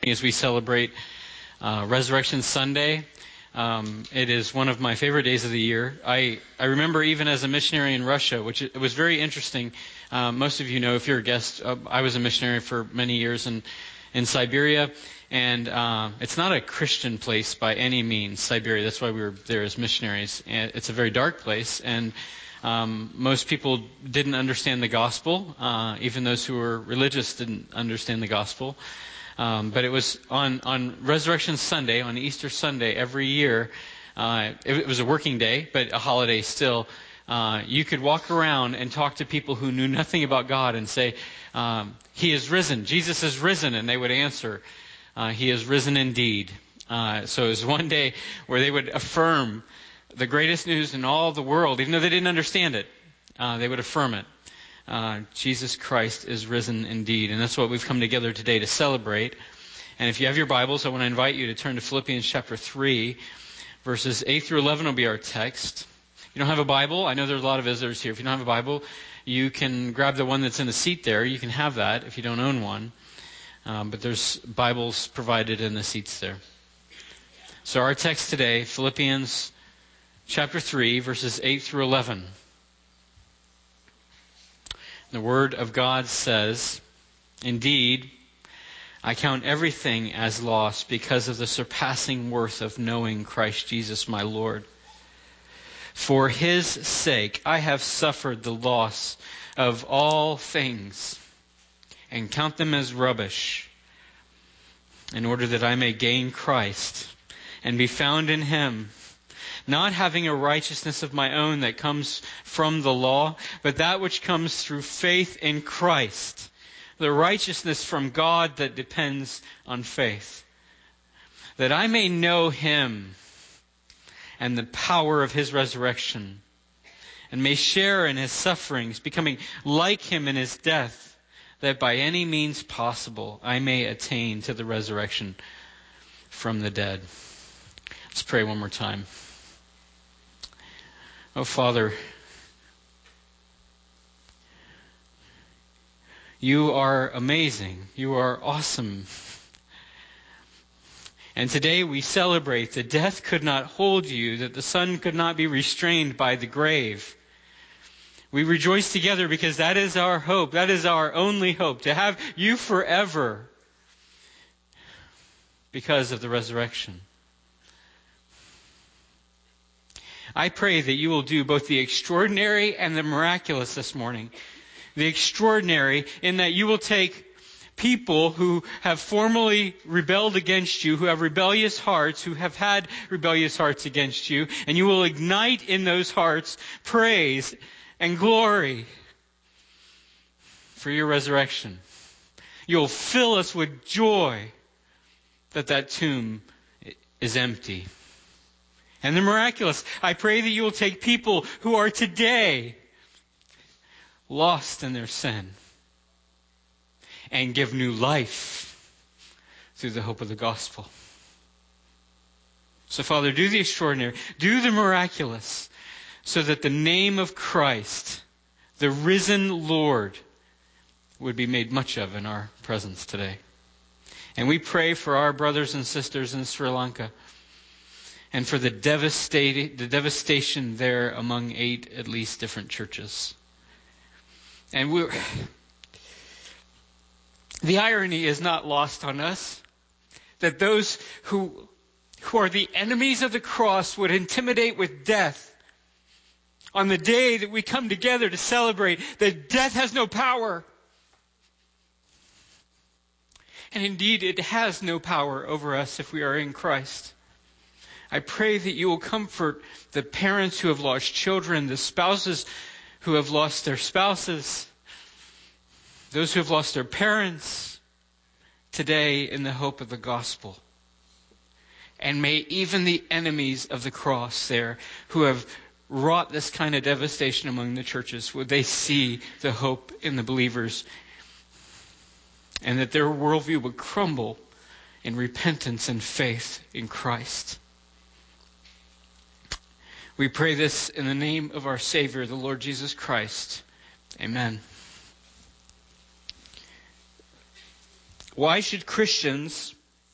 as we celebrate Resurrection Sunday. It is one of my favorite days of the year. I remember even as a missionary in Russia, which it was very interesting. Most of you know, if you're a guest, I was a missionary for many years in Siberia, and it's not a Christian place by any means, Siberia. That's why we were there as missionaries. And it's a very dark place, and most people didn't understand the gospel. Even those who were religious didn't understand the gospel. But it was on Resurrection Sunday, on Easter Sunday every year. It was a working day, but a holiday still. You could walk around and talk to people who knew nothing about God and say, He is risen. Jesus is risen. And they would answer, He is risen indeed. So it was one day where they would affirm the greatest news in all the world, even though they didn't understand it. They would affirm it. Jesus Christ is risen indeed. And that's what we've come together today to celebrate. And if you have your Bibles, I want to invite you to turn to Philippians chapter 3, verses 8 through 11 will be our text. If you don't have a Bible, I know there's a lot of visitors here. If you don't have a Bible, you can grab the one that's in the seat there. You can have that if you don't own one. But there's Bibles provided in the seats there. So our text today, Philippians chapter 3, verses 8 through 11. The Word of God says, "Indeed, I count everything as loss because of the surpassing worth of knowing Christ Jesus my Lord. For His sake I have suffered the loss of all things and count them as rubbish, in order that I may gain Christ and be found in Him, not having a righteousness of my own that comes from the law, but that which comes through faith in Christ, the righteousness from God that depends on faith, that I may know Him and the power of His resurrection, and may share in His sufferings, becoming like Him in His death, that by any means possible I may attain to the resurrection from the dead." Let's pray one more time. Oh, Father, You are amazing. You are awesome. And today we celebrate that death could not hold You, that the Son could not be restrained by the grave. We rejoice together because that is our hope. That is our only hope, to have You forever because of the resurrection. I pray that You will do both the extraordinary and the miraculous this morning. The extraordinary in that You will take people who have formerly rebelled against You, who have rebellious hearts, who have had rebellious hearts against You, and You will ignite in those hearts praise and glory for Your resurrection. You'll fill us with joy that tomb is empty. And the miraculous, I pray that You will take people who are today lost in their sin and give new life through the hope of the gospel. So, Father, do the extraordinary, do the miraculous, so that the name of Christ, the risen Lord, would be made much of in our presence today. And we pray for our brothers and sisters in Sri Lanka, and for the devastation there among 8 at least different churches. And the irony is not lost on us that those who are the enemies of the cross would intimidate with death on the day that we come together to celebrate that death has no power. And indeed, it has no power over us if we are in Christ. I pray that You will comfort the parents who have lost children, the spouses who have lost their spouses, those who have lost their parents today in the hope of the gospel. And may even the enemies of the cross there who have wrought this kind of devastation among the churches, would they see the hope in the believers, and that their worldview would crumble in repentance and faith in Christ. We pray this in the name of our Savior, the Lord Jesus Christ. Amen. Why should Christians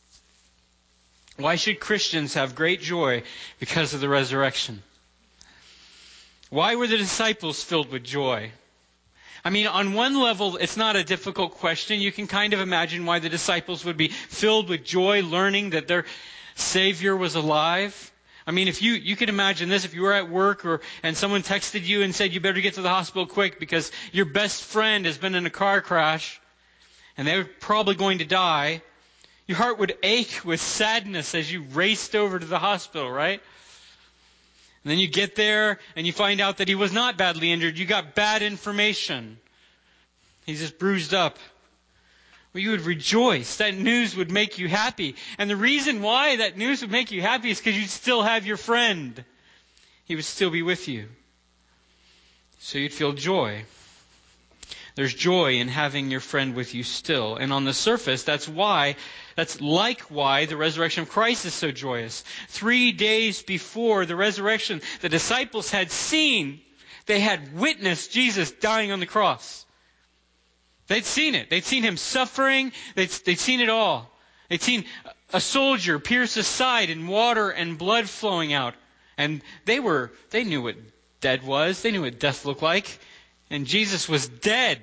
Why should Christians have great joy because of the resurrection? Why were the disciples filled with joy? I mean, on one level, it's not a difficult question. You can kind of imagine why the disciples would be filled with joy learning that their Savior was alive. I mean, if you could imagine this, if you were at work and someone texted you and said you better get to the hospital quick because your best friend has been in a car crash and they're probably going to die, your heart would ache with sadness as you raced over to the hospital, right? And then you get there and you find out that he was not badly injured. You got bad information. He's just bruised up. Well, you would rejoice. That news would make you happy. And the reason why that news would make you happy is because you'd still have your friend. He would still be with you. So you'd feel joy. There's joy in having your friend with you still. And on the surface, that's like why the resurrection of Christ is so joyous. 3 days before the resurrection, the disciples had seen, they had witnessed Jesus dying on the cross. They'd seen it. They'd seen him suffering. They'd seen it all. They'd seen a soldier pierce his side and water and blood flowing out. And they knew what dead was. They knew what death looked like. And Jesus was dead.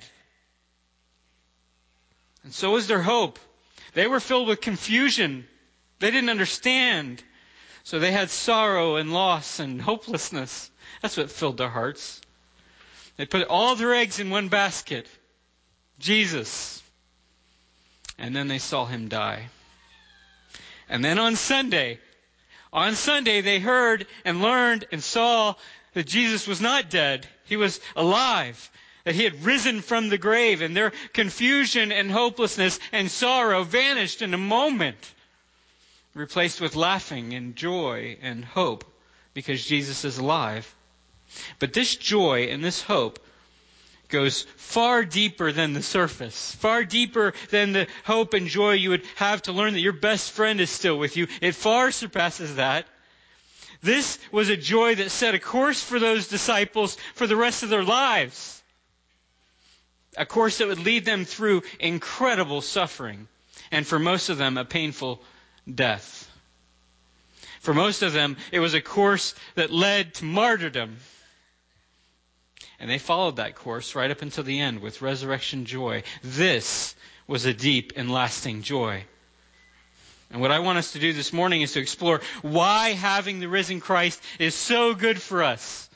And so was their hope. They were filled with confusion. They didn't understand. So they had sorrow and loss and hopelessness. That's what filled their hearts. They put all their eggs in one basket. Jesus. And then they saw him die. And then on Sunday they heard and learned and saw that Jesus was not dead. He was alive. That he had risen from the grave. And their confusion and hopelessness and sorrow vanished in a moment. Replaced with laughing and joy and hope. Because Jesus is alive. But this joy and this hope goes far deeper than the surface. Far deeper than the hope and joy you would have to learn that your best friend is still with you. It far surpasses that. This was a joy that set a course for those disciples for the rest of their lives. A course that would lead them through incredible suffering. And for most of them, a painful death. For most of them, it was a course that led to martyrdom. And they followed that course right up until the end with resurrection joy. This was a deep and lasting joy. And what I want us to do this morning is to explore why having the risen Christ is so good for us.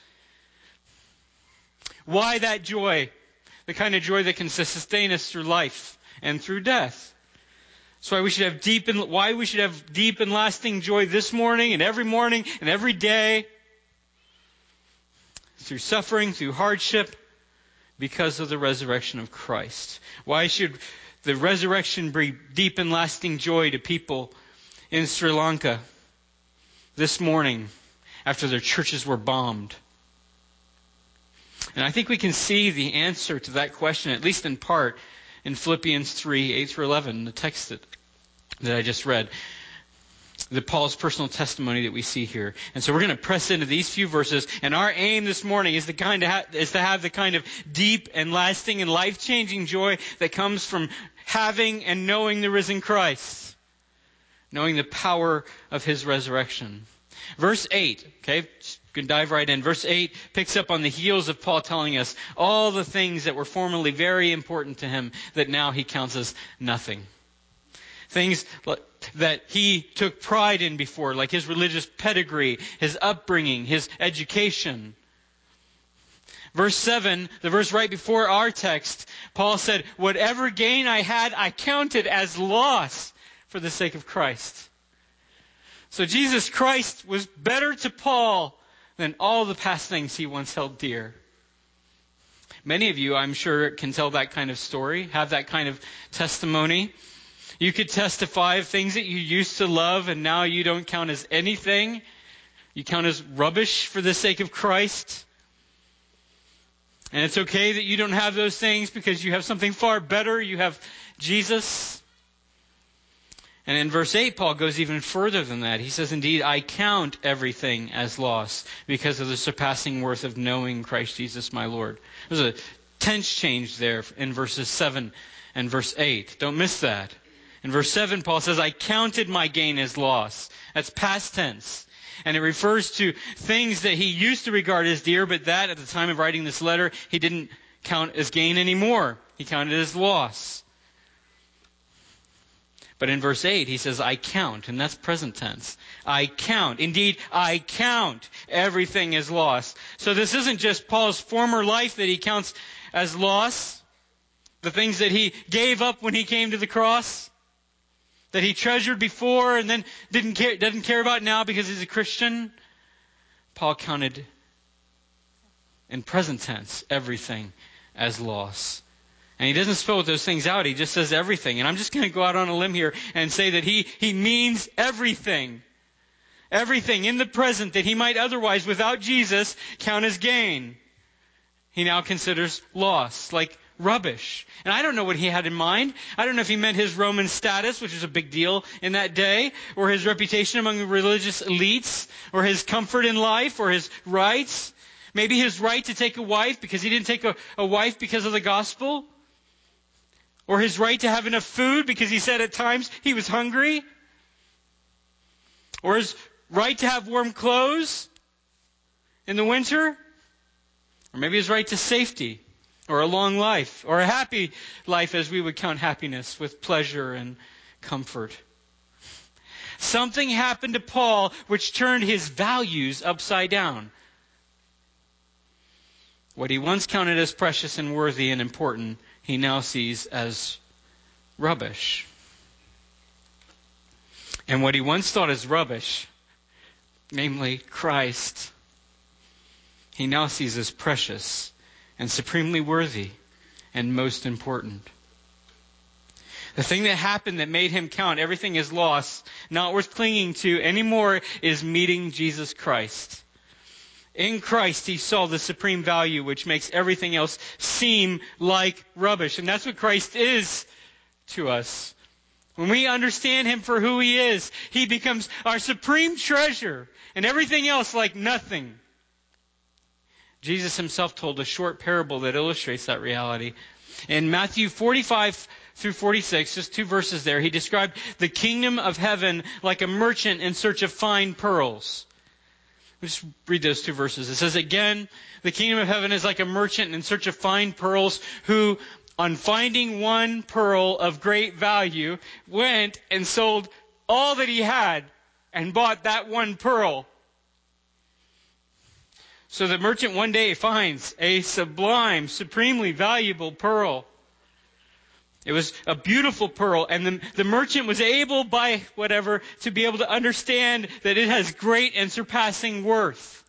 Why that joy, the kind of joy that can sustain us through life and through death. That's why we should have deep and lasting joy this morning and every day. Through suffering, through hardship, because of the resurrection of Christ. Why should the resurrection bring deep and lasting joy to people in Sri Lanka this morning after their churches were bombed? And I think we can see the answer to that question, at least in part, in Philippians 3, 8-11, the text that I just read. Paul's personal testimony that we see here. And so we're going to press into these few verses. And our aim this morning is to have the kind of deep and lasting and life-changing joy that comes from having and knowing the risen Christ. Knowing the power of his resurrection. Verse 8, okay, just going to dive right in. Verse 8 picks up on the heels of Paul telling us all the things that were formerly very important to him that now he counts as nothing. Things that he took pride in before, like his religious pedigree, his upbringing, his education. Verse 7, the verse right before our text, Paul said, "Whatever gain I had, I counted as loss for the sake of Christ." So Jesus Christ was better to Paul than all the past things he once held dear. Many of you, I'm sure, can tell that kind of story, have that kind of testimony. You could testify of things that you used to love and now you don't count as anything. You count as rubbish for the sake of Christ. And it's okay that you don't have those things because you have something far better. You have Jesus. And in verse 8, Paul goes even further than that. He says, "Indeed, I count everything as loss because of the surpassing worth of knowing Christ Jesus my Lord." There's a tense change there in verses 7 and verse 8. Don't miss that. In verse 7, Paul says, I counted my gain as loss. That's past tense. And it refers to things that he used to regard as dear, but that at the time of writing this letter, he didn't count as gain anymore. He counted it as loss. But in verse 8, he says, I count, and that's present tense. I count. Indeed, I count everything as loss. So this isn't just Paul's former life that he counts as loss, the things that he gave up when he came to the cross, that he treasured before and then doesn't care about now because he's a Christian. Paul counted in present tense everything as loss. And he doesn't spell those things out. He just says everything. And I'm just going to go out on a limb here and say that he means everything. Everything in the present that he might otherwise, without Jesus, count as gain, he now considers loss, like rubbish. And I don't know what he had in mind. I don't know if he meant his Roman status, which was a big deal in that day, or his reputation among the religious elites, or his comfort in life, or his rights. Maybe his right to take a wife because he didn't take a wife because of the gospel. Or his right to have enough food because he said at times he was hungry. Or his right to have warm clothes in the winter. Or maybe his right to safety. Or a long life. Or a happy life as we would count happiness with pleasure and comfort. Something happened to Paul which turned his values upside down. What he once counted as precious and worthy and important, he now sees as rubbish. And what he once thought as rubbish, namely Christ, he now sees as precious and supremely worthy and most important. The thing that happened that made him count everything as loss, not worth clinging to anymore, is meeting Jesus Christ. In Christ, he saw the supreme value which makes everything else seem like rubbish. And that's what Christ is to us. When we understand him for who he is, he becomes our supreme treasure and everything else like nothing. Jesus himself told a short parable that illustrates that reality. In Matthew 45 through 46, just 2 verses there, he described the kingdom of heaven like a merchant in search of fine pearls. Just read those 2 verses. It says, again, the kingdom of heaven is like a merchant in search of fine pearls who, on finding one pearl of great value, went and sold all that he had and bought that one pearl. So the merchant one day finds a sublime, supremely valuable pearl. It was a beautiful pearl, and the merchant was able, by whatever, to be able to understand that it has great and surpassing worth.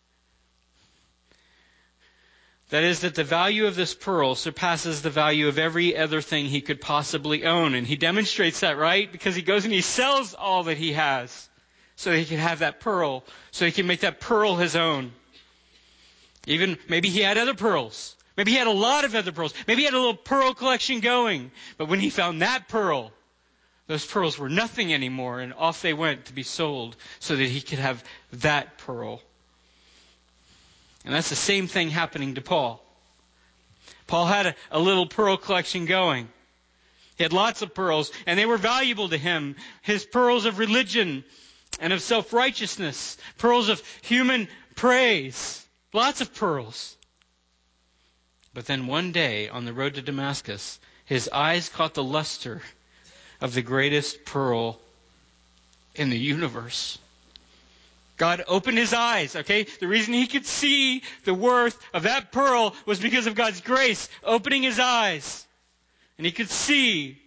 That is, that the value of this pearl surpasses the value of every other thing he could possibly own. And he demonstrates that, right? Because he goes and he sells all that he has so that he can have that pearl, so he can make that pearl his own. Even maybe he had other pearls. Maybe he had a lot of other pearls. Maybe he had a little pearl collection going. But when he found that pearl, those pearls were nothing anymore, and off they went to be sold so that he could have that pearl. And that's the same thing happening to Paul. Paul had a little pearl collection going. He had lots of pearls, and they were valuable to him. His pearls of religion and of self-righteousness, pearls of human praise, lots of pearls. But then one day, on the road to Damascus, his eyes caught the luster of the greatest pearl in the universe. God opened his eyes, okay? The reason he could see the worth of that pearl was because of God's grace opening his eyes. And he could see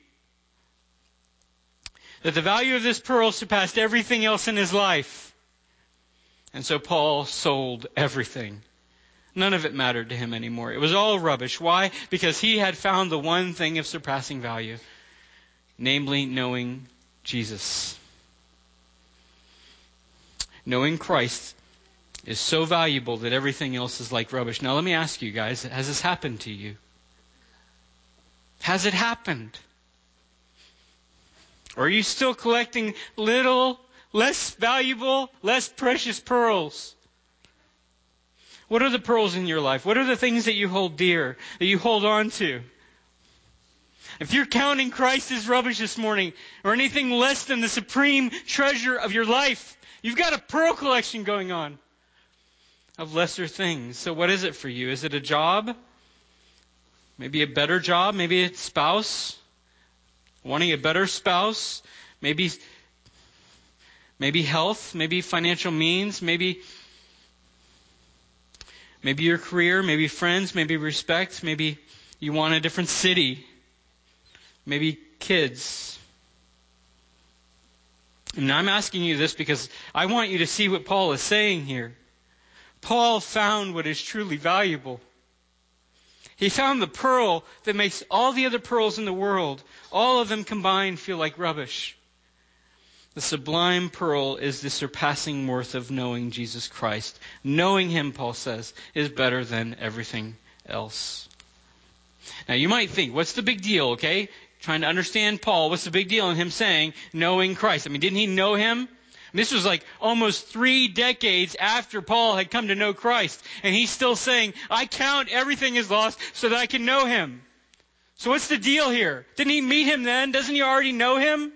that the value of this pearl surpassed everything else in his life. And so Paul sold everything. None of it mattered to him anymore. It was all rubbish. Why? Because he had found the one thing of surpassing value, namely knowing Jesus. Knowing Christ is so valuable that everything else is like rubbish. Now let me ask you guys, has this happened to you? Has it happened? Or are you still collecting little, less valuable, less precious pearls? What are the pearls in your life? What are the things that you hold dear, that you hold on to? If you're counting Christ as rubbish this morning, or anything less than the supreme treasure of your life, you've got a pearl collection going on of lesser things. So what is it for you? Is it a job? Maybe a better job? Maybe a spouse? Wanting a better spouse? Maybe health? Maybe financial means? Maybe your career? Maybe friends? Maybe respect? Maybe you want a different city? Maybe kids? And I'm asking you this because I want you to see what Paul is saying here. Paul found what is truly valuable. He found the pearl that makes all the other pearls in the world, all of them combined, feel like rubbish. The sublime pearl is the surpassing worth of knowing Jesus Christ. Knowing Him, Paul says, is better than everything else. Now you might think, what's the big deal, okay? Trying to understand Paul, what's the big deal in him saying, knowing Christ? I mean, didn't he know Him? And this was like almost 3 decades after Paul had come to know Christ. And he's still saying, I count everything as lost so that I can know Him. So what's the deal here? Didn't he meet Him then? Doesn't he already know Him?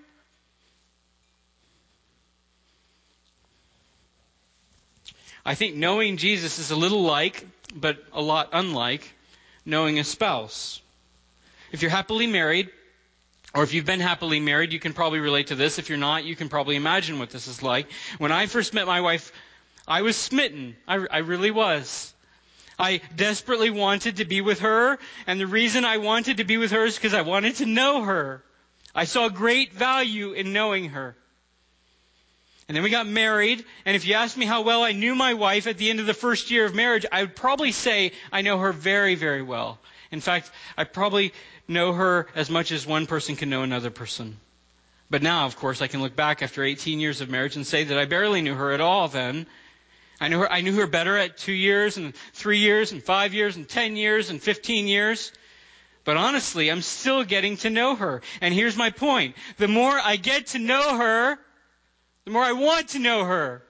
I think knowing Jesus is a little like, but a lot unlike, knowing a spouse. If you're happily married, or if you've been happily married, you can probably relate to this. If you're not, you can probably imagine what this is like. When I first met my wife, I was smitten. I really was. I desperately wanted to be with her, and the reason I wanted to be with her is because I wanted to know her. I saw great value in knowing her. And then we got married, and if you asked me how well I knew my wife at the end of the first year of marriage, I would probably say I know her very, very well. In fact, I probably know her as much as one person can know another person. But now, of course, I can look back after 18 years of marriage and say that I barely knew her at all then. I knew her better at 2 years and 3 years and 5 years and 10 years and 15 years. But honestly, I'm still getting to know her. And here's my point. The more I get to know her, the more I want to know her.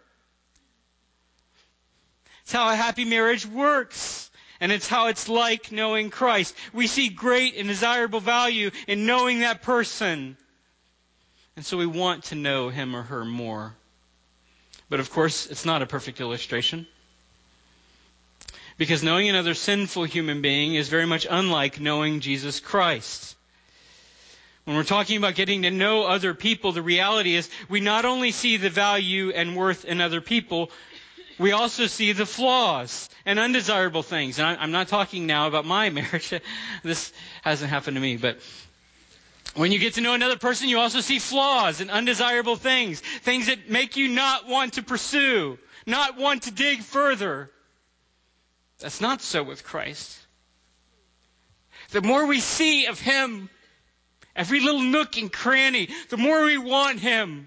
It's how a happy marriage works. And it's how it's like knowing Christ. We see great and desirable value in knowing that person. And so we want to know him or her more. But of course, it's not a perfect illustration. Because knowing another sinful human being is very much unlike knowing Jesus Christ. When we're talking about getting to know other people, the reality is we not only see the value and worth in other people, we also see the flaws and undesirable things. And I'm not talking now about my marriage. This hasn't happened to me. But when you get to know another person, you also see flaws and undesirable things. Things that make you not want to pursue, not want to dig further. That's not so with Christ. The more we see of Him, every little nook and cranny, the more we want Him.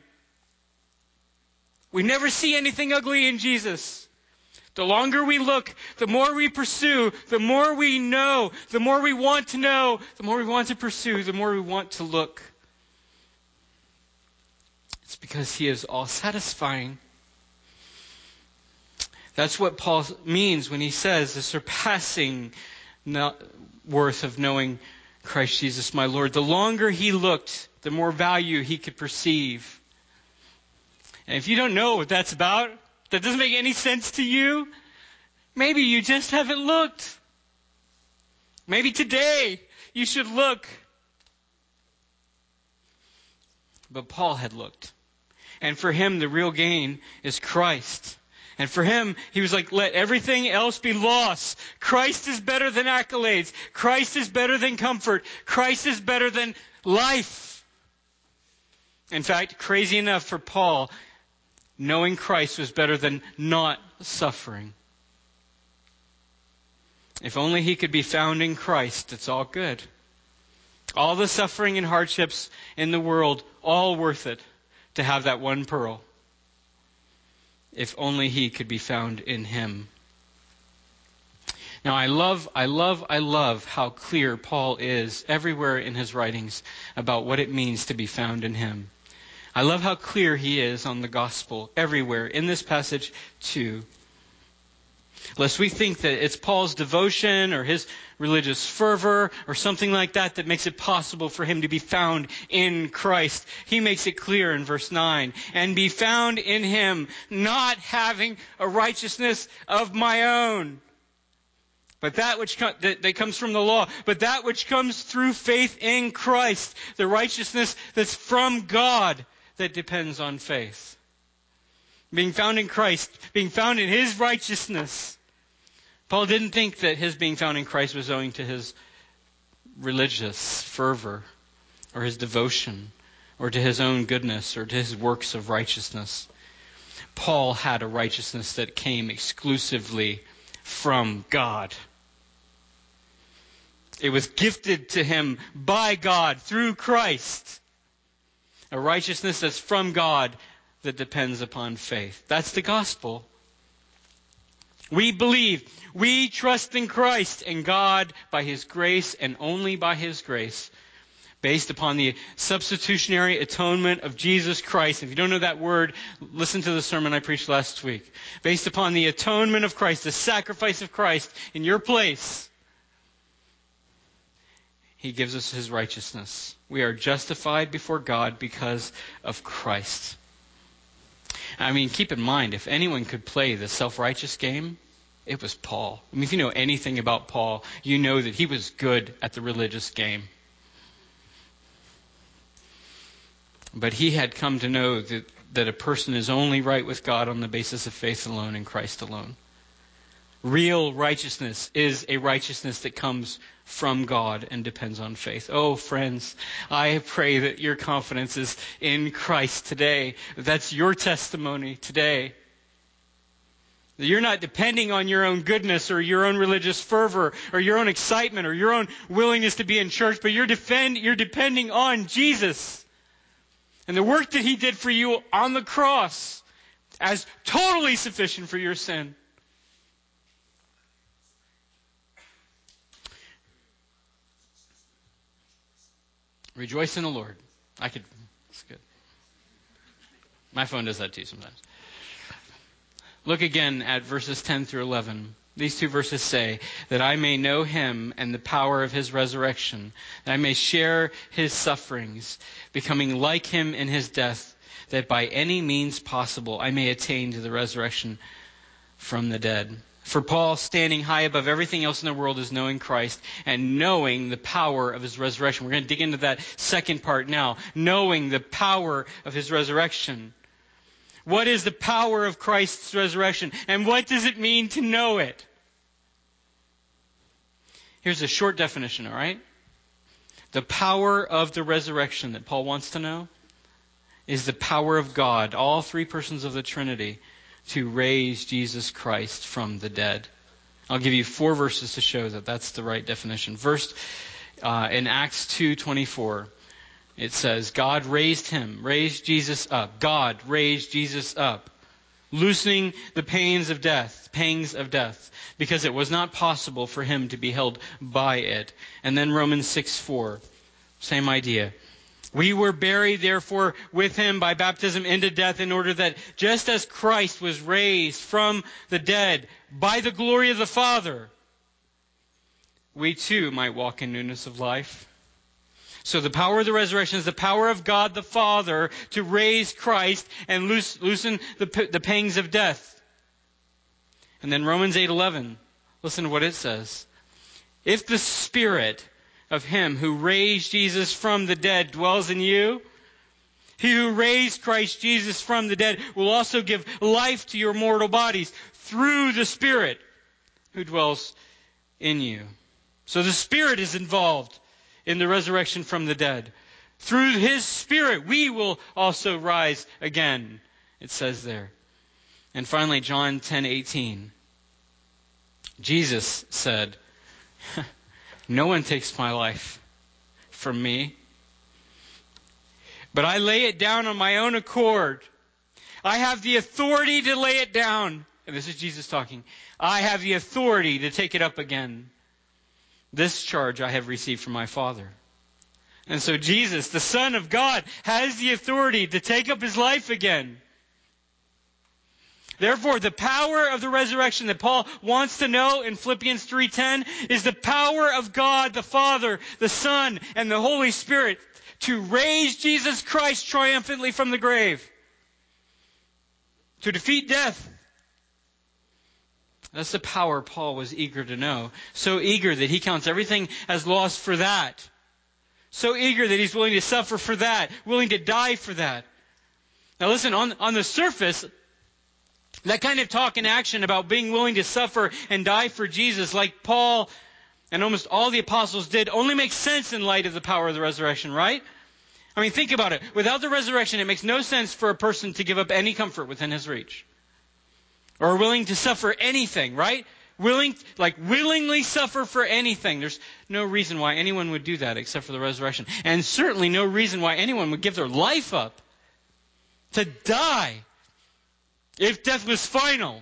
We never see anything ugly in Jesus. The longer we look, the more we pursue, the more we know, the more we want to know, the more we want to pursue, the more we want to look. It's because He is all satisfying. That's what Paul means when he says the surpassing worth of knowing Christ Jesus my Lord. The longer he looked, the more value he could perceive. And if you don't know what that's about, that doesn't make any sense to you, maybe you just haven't looked. Maybe today you should look. But Paul had looked. And for him, the real gain is Christ. And for him, he was like, let everything else be lost. Christ is better than accolades. Christ is better than comfort. Christ is better than life. In fact, crazy enough for Paul, knowing Christ was better than not suffering. If only he could be found in Christ, it's all good. All the suffering and hardships in the world, all worth it to have that one pearl. If only he could be found in Him. Now I love how clear Paul is everywhere in his writings about what it means to be found in Him. I love how clear he is on the gospel everywhere, in this passage too. Lest we think that it's Paul's devotion or his religious fervor or something like that that makes it possible for him to be found in Christ. He makes it clear in verse 9, and be found in him, not having a righteousness of my own, but that which that comes from the law, but that which comes through faith in Christ, the righteousness that's from God that depends on faith. Being found in Christ, being found in his righteousness. Paul didn't think that his being found in Christ was owing to his religious fervor or his devotion or to his own goodness or to his works of righteousness. Paul had a righteousness that came exclusively from God. It was gifted to him by God through Christ. A righteousness that's from God that depends upon faith. That's the gospel. We believe, we trust in Christ and God by his grace and only by his grace, based upon the substitutionary atonement of Jesus Christ. If you don't know that word, listen to the sermon I preached last week. Based upon the atonement of Christ, the sacrifice of Christ in your place, he gives us his righteousness. We are justified before God because of Christ. I mean, keep in mind, if anyone could play the self-righteous game, it was Paul. I mean, if you know anything about Paul, you know that he was good at the religious game. But he had come to know that a person is only right with God on the basis of faith alone in Christ alone. Real righteousness is a righteousness that comes from God and depends on faith. Oh, friends, I pray that your confidence is in Christ today. That's your testimony today. That you're not depending on your own goodness or your own religious fervor or your own excitement or your own willingness to be in church, but you're depending on Jesus and the work that he did for you on the cross as totally sufficient for your sin. Rejoice in the Lord. It's good. My phone does that too sometimes. Look again at verses 10 through 11. These two verses say, that I may know him and the power of his resurrection, that I may share his sufferings, becoming like him in his death, that by any means possible I may attain to the resurrection from the dead. For Paul, standing high above everything else in the world, is knowing Christ and knowing the power of his resurrection. We're going to dig into that second part now. Knowing the power of his resurrection. What is the power of Christ's resurrection? And what does it mean to know it? Here's a short definition, all right? The power of the resurrection that Paul wants to know is the power of God, all three persons of the Trinity, to raise Jesus Christ from the dead. I'll give you 4 verses to show that that's the right definition. First, in Acts 2:24, it says, God raised Jesus up. God raised Jesus up, loosening the pangs of death, because it was not possible for him to be held by it. And then Romans 6:4, same idea. We were buried, therefore, with him by baptism into death, in order that just as Christ was raised from the dead by the glory of the Father, we too might walk in newness of life. So the power of the resurrection is the power of God the Father to raise Christ and loosen the pangs of death. And then Romans 8:11, listen to what it says. If the Spirit of him who raised Jesus from the dead dwells in you, he who raised Christ Jesus from the dead will also give life to your mortal bodies through the Spirit who dwells in you. So the Spirit is involved in the resurrection from the dead. Through his Spirit we will also rise again, it says there. And finally, John 10:18. Jesus said, no one takes my life from me, but I lay it down on my own accord. I have the authority to lay it down. And this is Jesus talking. I have the authority to take it up again. This charge I have received from my Father. And so Jesus, the Son of God, has the authority to take up his life again. Therefore, the power of the resurrection that Paul wants to know in Philippians 3:10 is the power of God, the Father, the Son, and the Holy Spirit to raise Jesus Christ triumphantly from the grave, to defeat death. That's the power Paul was eager to know. So eager that he counts everything as lost for that. So eager that he's willing to suffer for that, willing to die for that. Now listen, on the surface, that kind of talk and action about being willing to suffer and die for Jesus, like Paul and almost all the apostles did, only makes sense in light of the power of the resurrection, right? I mean, think about it. Without the resurrection, it makes no sense for a person to give up any comfort within his reach. Or willing to suffer anything, right? Willingly suffer for anything. There's no reason why anyone would do that except for the resurrection. And certainly no reason why anyone would give their life up to die if death was final.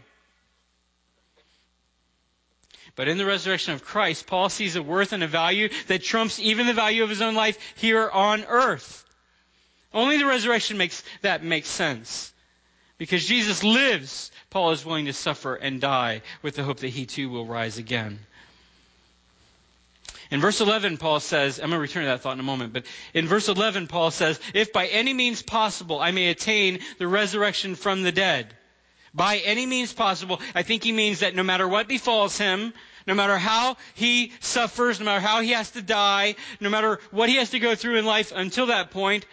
But in the resurrection of Christ, Paul sees a worth and a value that trumps even the value of his own life here on earth. Only the resurrection makes sense. Because Jesus lives, Paul is willing to suffer and die with the hope that he too will rise again. In verse 11, Paul says, I'm going to return to that thought in a moment, but in verse 11, Paul says, if by any means possible I may attain the resurrection from the dead. By any means possible, I think he means that no matter what befalls him, no matter how he suffers, no matter how he has to die, no matter what he has to go through in life until that point,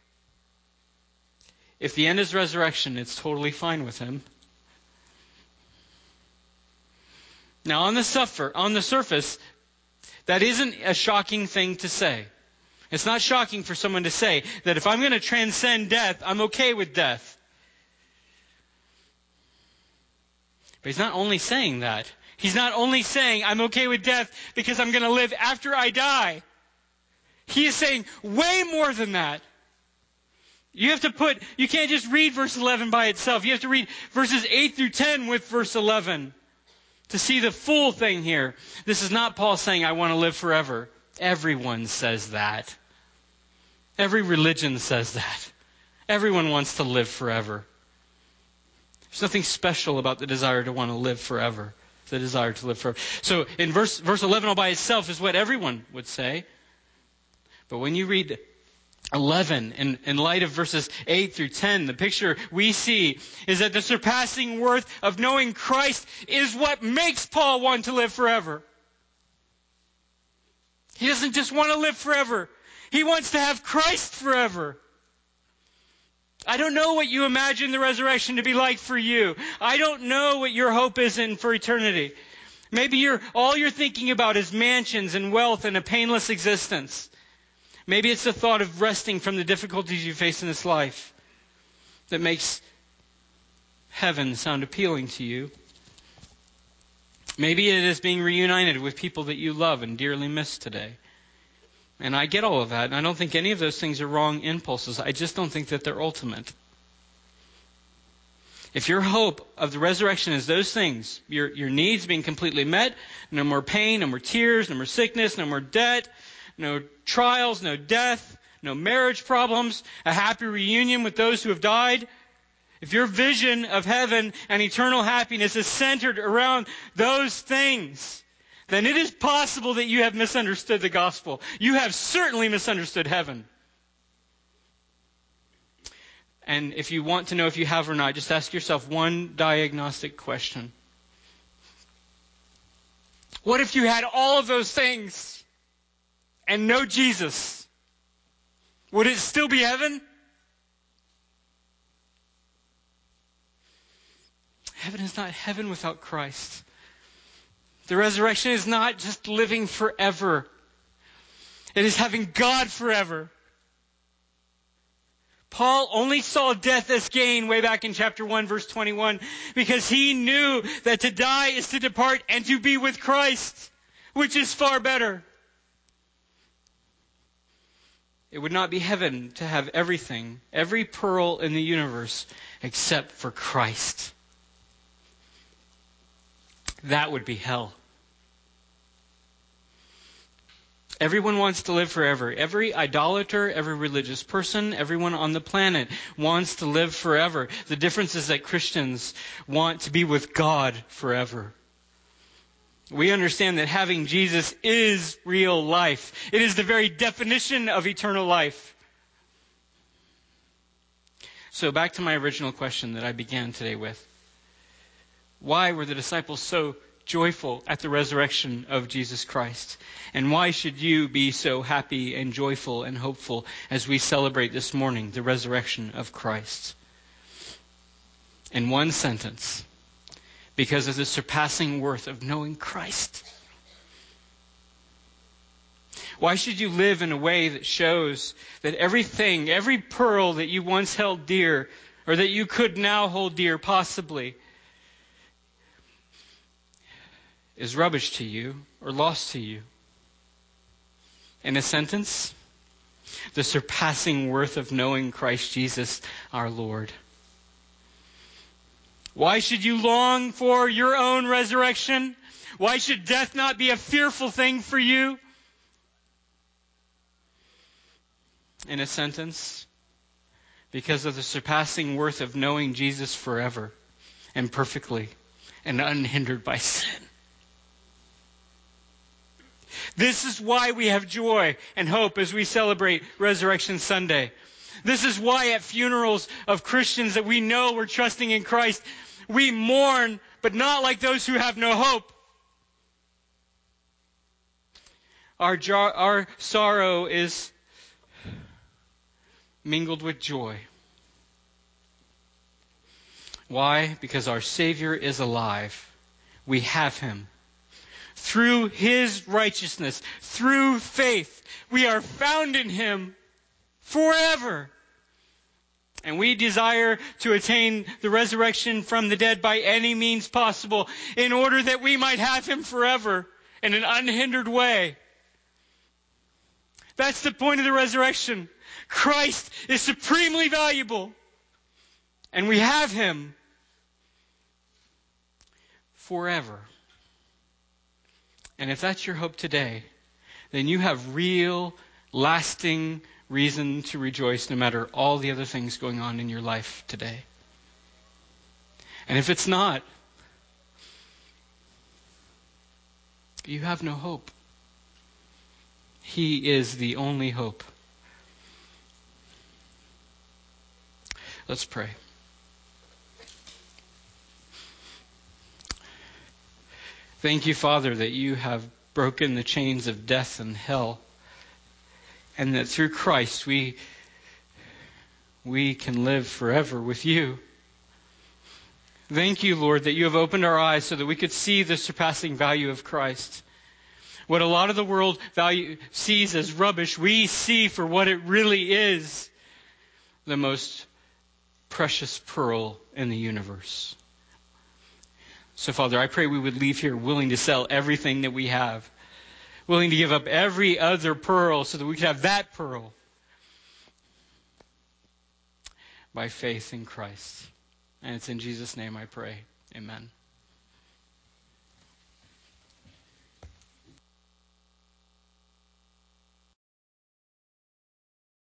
if the end is resurrection, it's totally fine with him. Now, on the surface, that isn't a shocking thing to say. It's not shocking for someone to say that if I'm going to transcend death, I'm okay with death. But he's not only saying that. He's not only saying I'm okay with death because I'm going to live after I die. He is saying way more than that. You can't just read verse 11 by itself. You have to read verses 8 through 10 with verse 11 to see the full thing here. This is not Paul saying, I want to live forever. Everyone says that. Every religion says that. Everyone wants to live forever. There's nothing special about the desire to want to live forever. The desire to live forever. So in verse 11 all by itself is what everyone would say. But when you read 11, in light of verses 8 through 10, the picture we see is that the surpassing worth of knowing Christ is what makes Paul want to live forever. He doesn't just want to live forever. He wants to have Christ forever. I don't know what you imagine the resurrection to be like for you. I don't know what your hope is in for eternity. Maybe all you're thinking about is mansions and wealth and a painless existence. Maybe it's the thought of resting from the difficulties you face in this life that makes heaven sound appealing to you. Maybe it is being reunited with people that you love and dearly miss today. And I get all of that, and I don't think any of those things are wrong impulses. I just don't think that they're ultimate. If your hope of the resurrection is those things, your needs being completely met, no more pain, no more tears, no more sickness, no more debt, no trials, no death, no marriage problems, a happy reunion with those who have died. If your vision of heaven and eternal happiness is centered around those things, then it is possible that you have misunderstood the gospel. You have certainly misunderstood heaven. And if you want to know if you have or not, just ask yourself one diagnostic question. What if you had all of those things and no Jesus? Would it still be heaven? Heaven is not heaven without Christ. The resurrection is not just living forever. It is having God forever. Paul only saw death as gain way back in chapter 1, verse 21, because he knew that to die is to depart and to be with Christ, which is far better. It would not be heaven to have everything, every pearl in the universe, except for Christ. That would be hell. Everyone wants to live forever. Every idolater, every religious person, everyone on the planet wants to live forever. The difference is that Christians want to be with God forever. We understand that having Jesus is real life. It is the very definition of eternal life. So back to my original question that I began today with. Why were the disciples so joyful at the resurrection of Jesus Christ? And why should you be so happy and joyful and hopeful as we celebrate this morning the resurrection of Christ? In one sentence, because of the surpassing worth of knowing Christ. Why should you live in a way that shows that everything, every pearl that you once held dear, or that you could now hold dear possibly, is rubbish to you or lost to you? In a sentence, the surpassing worth of knowing Christ Jesus our Lord. Why should you long for your own resurrection? Why should death not be a fearful thing for you? In a sentence, because of the surpassing worth of knowing Jesus forever and perfectly and unhindered by sin. This is why we have joy and hope as we celebrate Resurrection Sunday. This is why at funerals of Christians that we know we're trusting in Christ, we mourn, but not like those who have no hope. Our sorrow is mingled with joy. Why? Because our Savior is alive. We have Him. Through His righteousness, through faith, we are found in Him forever. And we desire to attain the resurrection from the dead by any means possible in order that we might have Him forever in an unhindered way. That's the point of the resurrection. Christ is supremely valuable. And we have Him forever. And if that's your hope today, then you have real, lasting reason to rejoice no matter all the other things going on in your life today. And if it's not, you have no hope. He is the only hope. Let's pray. Thank you, Father, that you have broken the chains of death and hell, and that through Christ we can live forever with you. Thank you, Lord, that you have opened our eyes so that we could see the surpassing value of Christ. What a lot of the world sees as rubbish, we see for what it really is, the most precious pearl in the universe. So, Father, I pray we would leave here willing to sell everything that we have, willing to give up every other pearl so that we could have that pearl by faith in Christ. And it's in Jesus' name I pray. Amen.